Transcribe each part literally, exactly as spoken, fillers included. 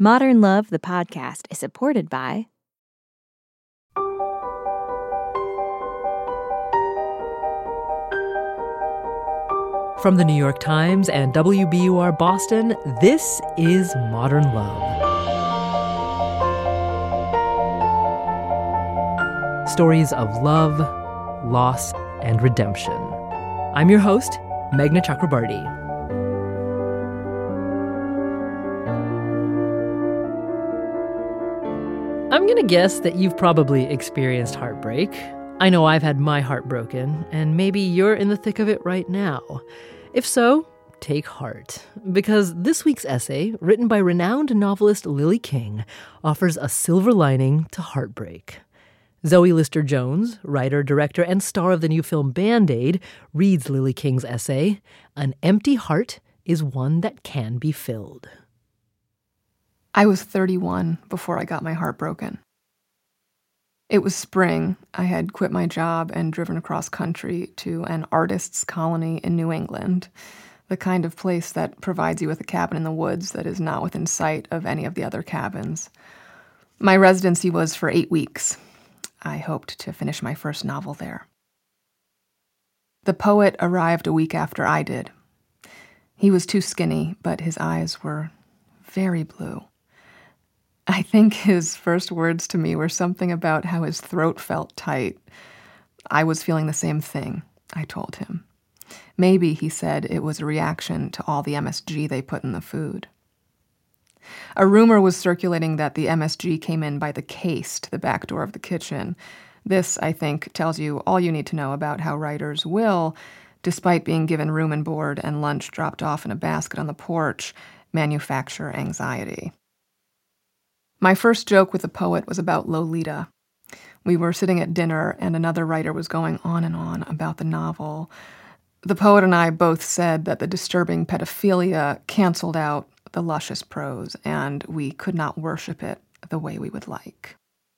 Modern Love, the podcast, is supported by From the New York Times and W B U R Boston, this is Modern Love. Stories of love, loss, and redemption. I'm your host, Meghna Chakrabarty. I'm going to guess that you've probably experienced heartbreak. I know I've had my heart broken, and maybe you're in the thick of it right now. If so, take heart, because this week's essay, written by renowned novelist Lily King, offers a silver lining to heartbreak. Zoe Lister-Jones, writer, director, and star of the new film Band-Aid, reads Lily King's essay, "An empty heart is one that can be filled." I was thirty-one before I got my heart broken. It was spring. I had quit my job and driven across country to an artist's colony in New England, the kind of place that provides you with a cabin in the woods that is not within sight of any of the other cabins. My residency was for eight weeks. I hoped to finish my first novel there. The poet arrived a week after I did. He was too skinny, but his eyes were very blue. I think his first words to me were something about how his throat felt tight. I was feeling the same thing, I told him. Maybe, he said, it was a reaction to all the M S G they put in the food. A rumor was circulating that the M S G came in by the case to the back door of the kitchen. This, I think, tells you all you need to know about how writers will, despite being given room and board and lunch dropped off in a basket on the porch, manufacture anxiety. My first joke with the poet was about Lolita. We were sitting at dinner, and another writer was going on and on about the novel. The poet and I both said that the disturbing pedophilia canceled out the luscious prose, and we could not worship it the way we would like.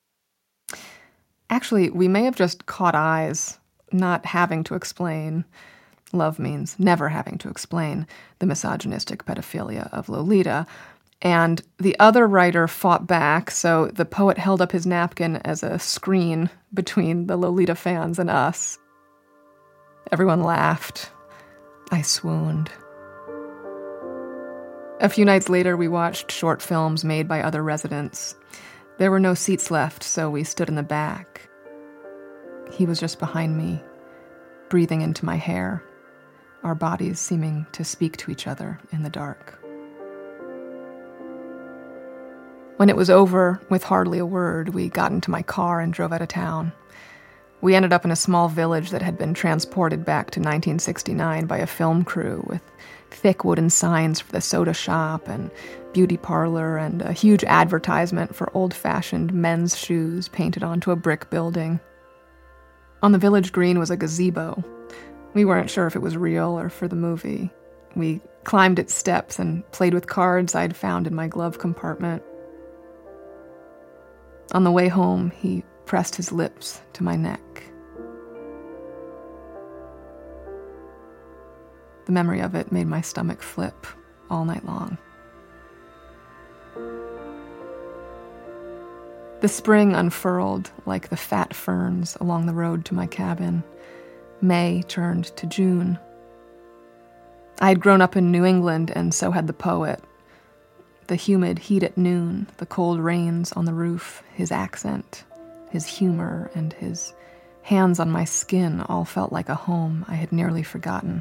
Actually, we may have just caught eyes, not having to explain. Love means never having to explain the misogynistic pedophilia of Lolita. And the other writer fought back, so the poet held up his napkin as a screen between the Lolita fans and us. Everyone laughed. I swooned. A few nights later, we watched short films made by other residents. There were no seats left, so we stood in the back. He was just behind me, breathing into my hair, our bodies seeming to speak to each other in the dark. When it was over, with hardly a word, we got into my car and drove out of town. We ended up in a small village that had been transported back to nineteen sixty-nine by a film crew with thick wooden signs for the soda shop and beauty parlor and a huge advertisement for old-fashioned men's shoes painted onto a brick building. On the village green was a gazebo. We weren't sure if it was real or for the movie. We climbed its steps and played with cards I'd found in my glove compartment. On the way home, he pressed his lips to my neck. The memory of it made my stomach flip all night long. The spring unfurled like the fat ferns along the road to my cabin. May turned to June. I had grown up in New England, and so had the poet. The humid heat at noon, the cold rains on the roof, his accent, his humor, and his hands on my skin all felt like a home I had nearly forgotten.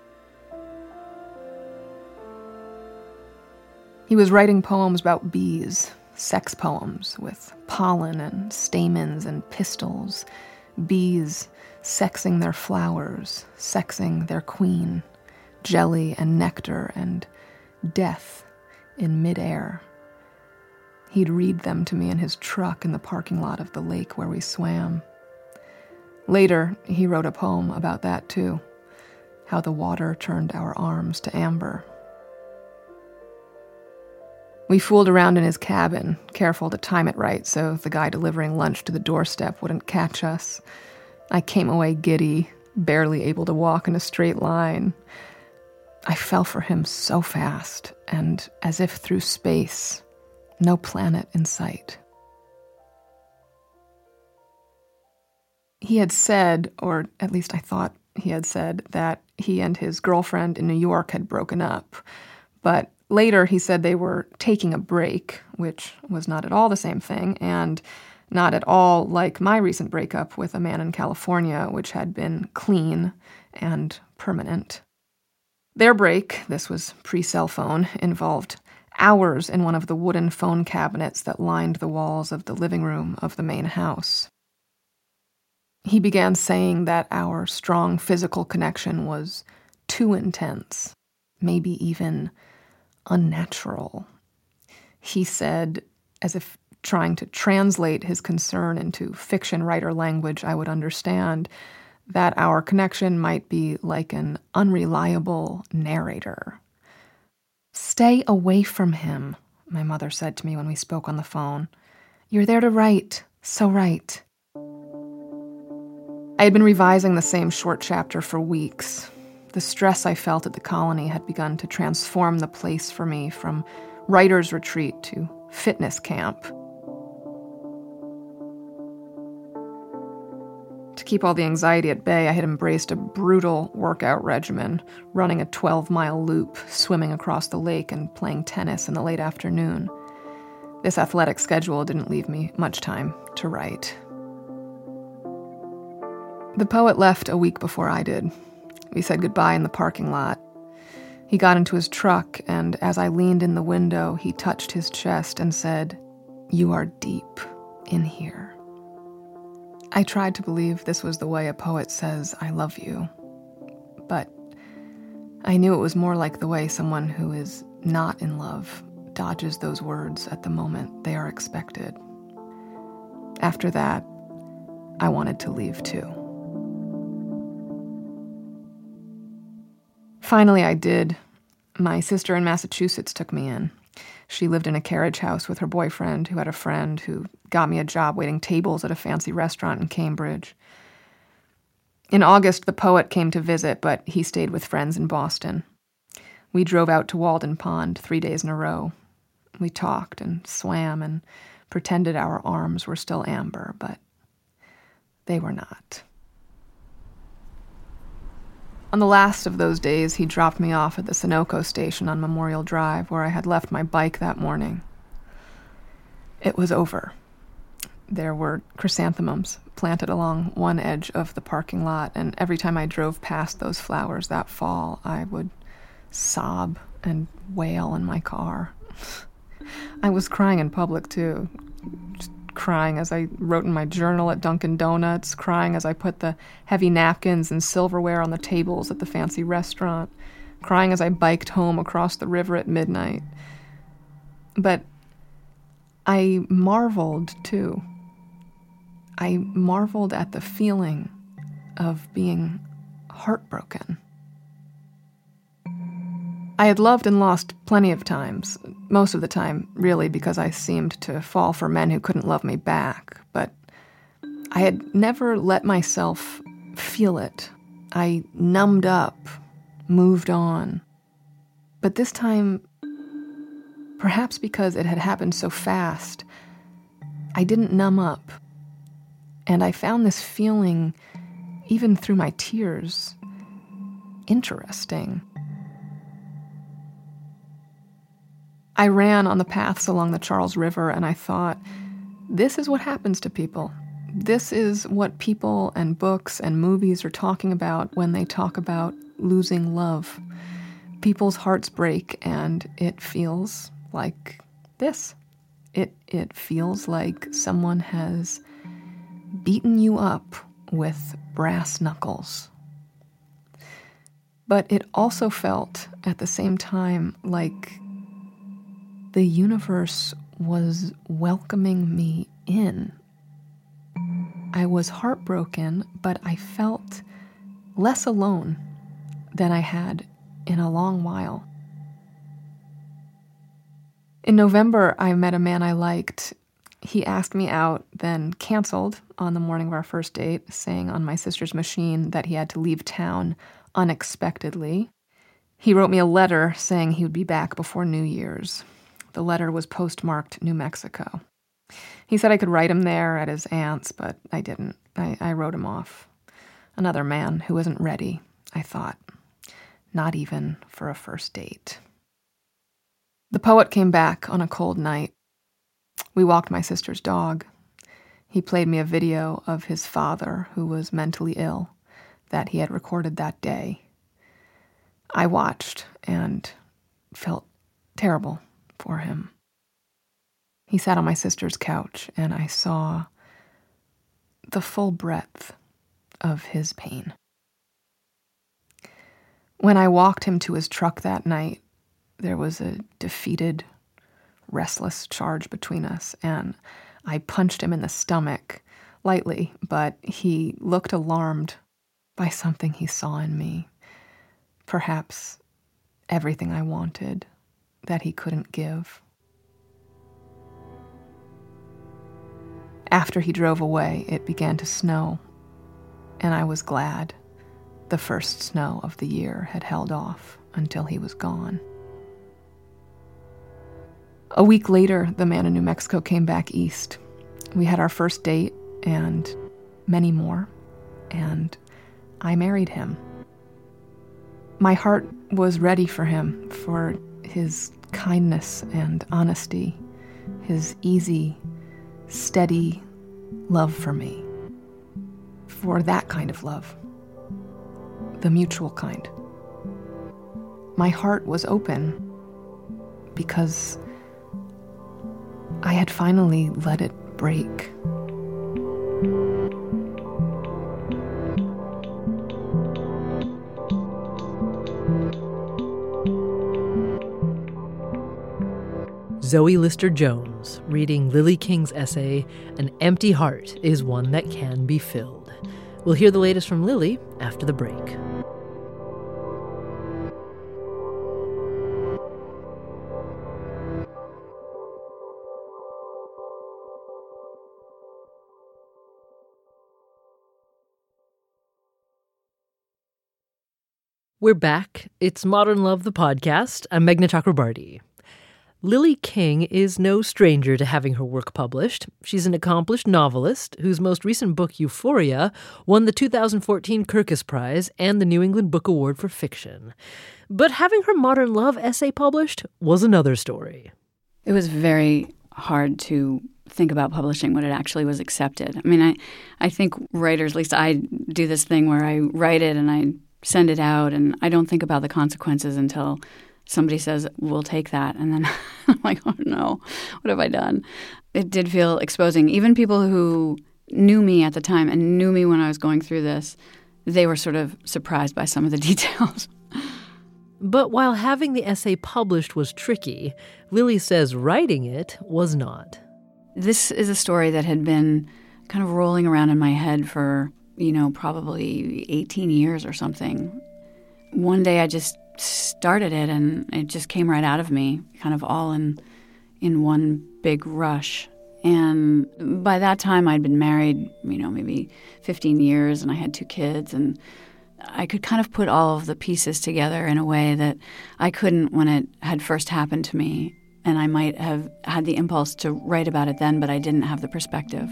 He was writing poems about bees, sex poems with pollen and stamens and pistils, bees sexing their flowers, sexing their queen, jelly and nectar and death in midair. He'd read them to me in his truck in the parking lot of the lake where we swam. Later, he wrote a poem about that too, how the water turned our arms to amber. We fooled around in his cabin, careful to time it right so the guy delivering lunch to the doorstep wouldn't catch us. I came away giddy, barely able to walk in a straight line. I fell for him so fast, and as if through space, No planet in sight. He had said, or at least I thought he had said, that he and his girlfriend in New York had broken up. But later he said they were taking a break, which was not at all the same thing, and not at all like my recent breakup with a man in California, which had been clean and permanent. Their break, this was pre-cell phone, involved hours in one of the wooden phone cabinets that lined the walls of the living room of the main house. He began saying that our strong physical connection was too intense, maybe even unnatural. He said, as if trying to translate his concern into fiction writer language I would understand, that our connection might be like an unreliable narrator. "Stay away from him," my mother said to me when we spoke on the phone. "You're there to write, so write." I had been revising the same short chapter for weeks. The stress I felt at the colony had begun to transform the place for me from writer's retreat to fitness camp. To keep all the anxiety at bay, I had embraced a brutal workout regimen, running a twelve-mile loop, swimming across the lake, and playing tennis in the late afternoon. This athletic schedule didn't leave me much time to write. The poet left a week before I did. We said goodbye in the parking lot. He got into his truck, and as I leaned in the window, he touched his chest and said, "You are deep in here." I tried to believe this was the way a poet says, "I love you." But I knew it was more like the way someone who is not in love dodges those words at the moment they are expected. After that, I wanted to leave too. Finally, I did. My sister in Massachusetts took me in. She lived in a carriage house with her boyfriend, who had a friend who got me a job waiting tables at a fancy restaurant in Cambridge. In August, the poet came to visit, but he stayed with friends in Boston. We drove out to Walden Pond three days in a row. We talked and swam and pretended our arms were still amber, but they were not. On the last of those days, he dropped me off at the Sunoco station on Memorial Drive, where I had left my bike that morning. It was over. There were chrysanthemums planted along one edge of the parking lot, and every time I drove past those flowers that fall, I would sob and wail in my car. I was crying in public, too. Just crying as I wrote in my journal at Dunkin' Donuts, crying as I put the heavy napkins and silverware on the tables at the fancy restaurant, crying as I biked home across the river at midnight. But I marveled, too. I marveled at the feeling of being heartbroken. I had loved and lost plenty of times, most of the time, really, because I seemed to fall for men who couldn't love me back, but I had never let myself feel it. I numbed up, moved on. But this time, perhaps because it had happened so fast, I didn't numb up. And I found this feeling, even through my tears, interesting. I ran on the paths along the Charles River, and I thought, this is what happens to people. This is what people and books and movies are talking about when they talk about losing love. People's hearts break, and it feels like this. It it feels like someone has beaten you up with brass knuckles. But it also felt, at the same time, like the universe was welcoming me in. I was heartbroken, but I felt less alone than I had in a long while. In November, I met a man I liked. He asked me out, then canceled on the morning of our first date, saying on my sister's machine that he had to leave town unexpectedly. He wrote me a letter saying he would be back before New Year's. The letter was postmarked New Mexico. He said I could write him there at his aunt's, but I didn't. I, I wrote him off. Another man who wasn't ready, I thought. Not even for a first date. The poet came back on a cold night. We walked my sister's dog. He played me a video of his father, who was mentally ill, that he had recorded that day. I watched and felt terrible for him. He sat on my sister's couch, and I saw the full breadth of his pain. When I walked him to his truck that night, there was a defeated, restless charge between us, and I punched him in the stomach, lightly, but he looked alarmed by something he saw in me. Perhaps everything I wanted that he couldn't give. After he drove away, it began to snow, and I was glad the first snow of the year had held off until he was gone. A week later, the man in New Mexico came back east. We had our first date and many more, and I married him. My heart was ready for him, for his kindness and honesty, his easy, steady love for me, for that kind of love, the mutual kind. My heart was open because I had finally let it break. Zoe Lister-Jones, reading Lily King's essay, An Empty Heart is One That Can Be Filled. We'll hear the latest from Lily after the break. We're back. It's Modern Love, the podcast. I'm Meghna Chakrabarti. Lily King is no stranger to having her work published. She's an accomplished novelist whose most recent book, Euphoria, won the two thousand fourteen Kirkus Prize and the New England Book Award for Fiction. But having her Modern Love essay published was another story. It was very hard to think about publishing when it actually was accepted. I mean, I, I think writers, at least I do this thing where I write it and I send it out, and I don't think about the consequences until somebody says, we'll take that. And then I'm like, oh no, what have I done? It did feel exposing. Even people who knew me at the time and knew me when I was going through this, they were sort of surprised by some of the details. But while having the essay published was tricky, Lily says writing it was not. This is a story that had been kind of rolling around in my head for, you know, probably eighteen years or something. One day I just started it and it just came right out of me, kind of all in in one big rush. And by that time I'd been married, you know, maybe fifteen years, and I had two kids, and I could kind of put all of the pieces together in a way that I couldn't when it had first happened to me. And I might have had the impulse to write about it then, but I didn't have the perspective.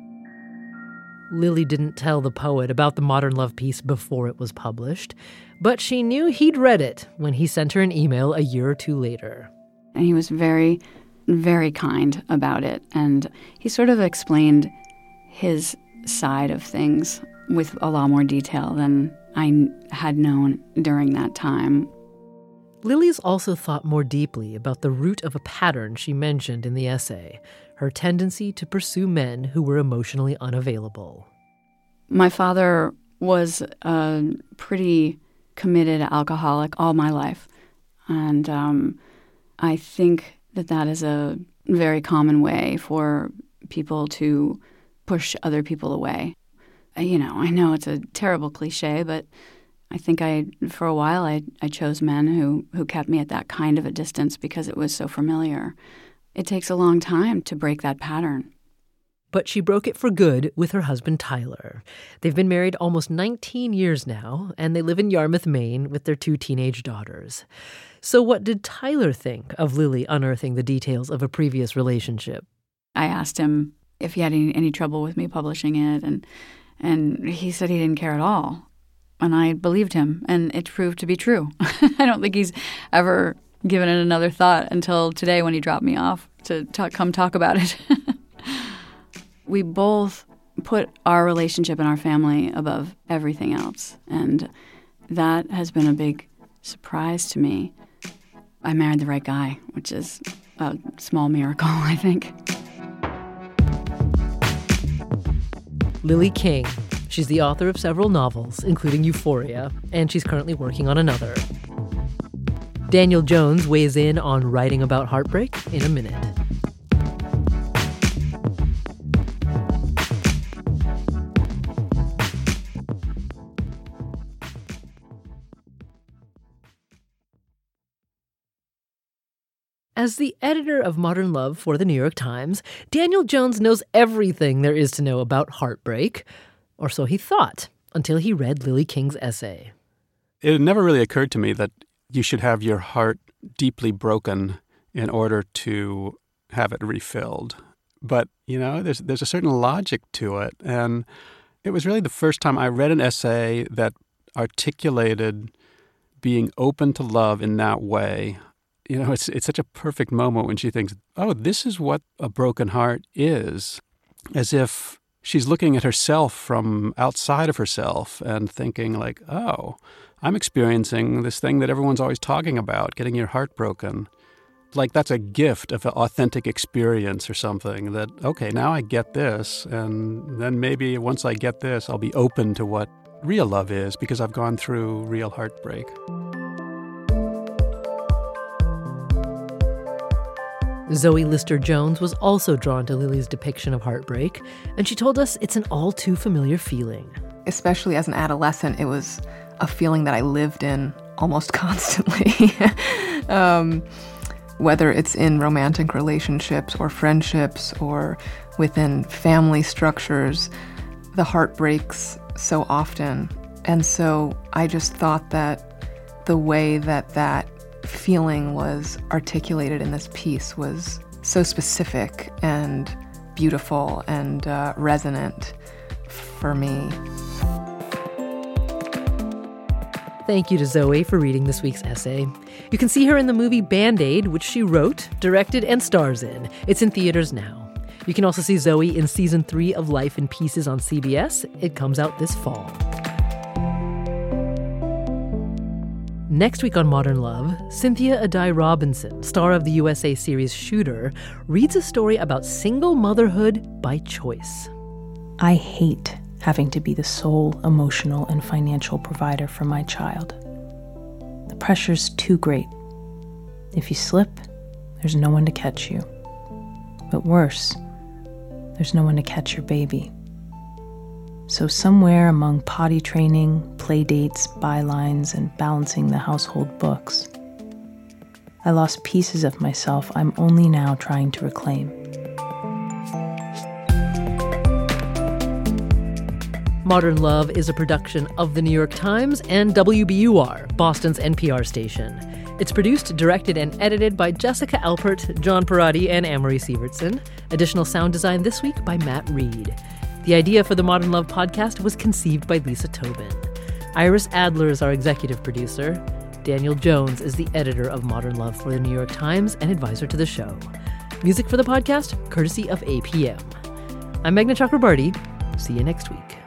Lily didn't tell the poet about the Modern Love piece before it was published, but she knew he'd read it when he sent her an email a year or two later. And he was very, very kind about it. And he sort of explained his side of things with a lot more detail than I had known during that time. Lily's also thought more deeply about the root of a pattern she mentioned in the essay, her tendency to pursue men who were emotionally unavailable. My father was a pretty committed alcoholic all my life. And um, I think that that is a very common way for people to push other people away. You know, I know it's a terrible cliche, but I think I, for a while, I, I chose men who, who kept me at that kind of a distance because it was so familiar. It takes a long time to break that pattern. But she broke it for good with her husband, Tyler. They've been married almost nineteen years now, and they live in Yarmouth, Maine, with their two teenage daughters. So what did Tyler think of Lily unearthing the details of a previous relationship? I asked him if he had any, any trouble with me publishing it, and and he said he didn't care at all. And I believed him, and it proved to be true. I don't think he's ever given it another thought until today when he dropped me off to talk, come talk about it. We both put our relationship and our family above everything else, and that has been a big surprise to me. I married the right guy, which is a small miracle, I think. Lily King. She's the author of several novels, including Euphoria, and she's currently working on another. Daniel Jones weighs in on writing about heartbreak in a minute. As the editor of Modern Love for The New York Times, Daniel Jones knows everything there is to know about heartbreak. Or so he thought, until he read Lily King's essay. It never really occurred to me that you should have your heart deeply broken in order to have it refilled. But, you know, there's there's a certain logic to it. And it was really the first time I read an essay that articulated being open to love in that way. You know, it's it's such a perfect moment when she thinks, oh, this is what a broken heart is, as if she's looking at herself from outside of herself and thinking like, oh, I'm experiencing this thing that everyone's always talking about, getting your heart broken. Like that's a gift of an authentic experience or something that, okay, now I get this. And then maybe once I get this, I'll be open to what real love is because I've gone through real heartbreak. Zoe Lister-Jones was also drawn to Lily's depiction of heartbreak, and she told us it's an all-too-familiar feeling. Especially as an adolescent, it was a feeling that I lived in almost constantly. um, whether it's in romantic relationships or friendships or within family structures, the heart breaks so often. And so I just thought that the way that that feeling was articulated in this piece was so specific and beautiful and uh, resonant for me. Thank you to Zoe for reading this week's essay. You can see her in the movie Band-Aid, which she wrote, directed, and stars in. It's in theaters now. You can also see Zoe in season three of Life in Pieces on C B S. It comes out this fall. Next week on Modern Love, Cynthia Addai-Robinson, star of the U S A series Shooter, reads a story about single motherhood by choice. I hate having to be the sole emotional and financial provider for my child. The pressure's too great. If you slip, there's no one to catch you. But worse, there's no one to catch your baby. So somewhere among potty training, play dates, bylines, and balancing the household books, I lost pieces of myself I'm only now trying to reclaim. Modern Love is a production of The New York Times and W B U R, Boston's N P R station. It's produced, directed, and edited by Jessica Alpert, John Parati, and Amory Sievertson. Additional sound design this week by Matt Reed. The idea for the Modern Love podcast was conceived by Lisa Tobin. Iris Adler is our executive producer. Daniel Jones is the editor of Modern Love for The New York Times and advisor to the show. Music for the podcast, courtesy of A P M. I'm Meghna Chakrabarti. See you next week.